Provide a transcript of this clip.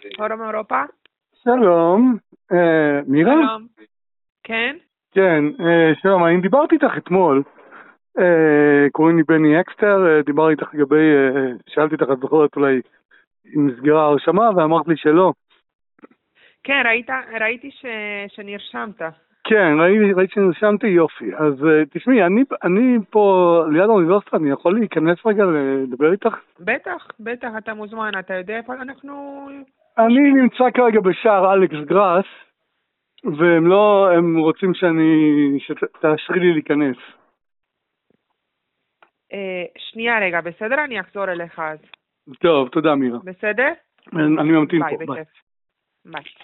פורום אירופה? שלום, מירה? שלום. כן? כן, שלום, אני דיברתי איתך אתמול, קוראים לי בני אקסטר, דיברתי איתך לגבי, שאלתי אותך, את זוכרת אולי אם נסגרה ההרשמה, ואמרת לי שלא. כן, ראיתי שנרשמת. כן, ראיתי שנרשמתי, יופי. אז תשמעי, אני פה ליד האוניברסיטה, אני יכול להיכנס רגע לדבר איתך? בטח, אתה מוזמן, אתה יודע איפה אנחנו... אני נמצא כרגע בשער אלכס גראס, והם לא, הם רוצים שתאשרי לי להיכנס. שנייה רגע, בסדר? אני אחזור אליך אז. טוב, תודה מירה. בסדר? אני ממתין פה, ביי. בכיף. ביי.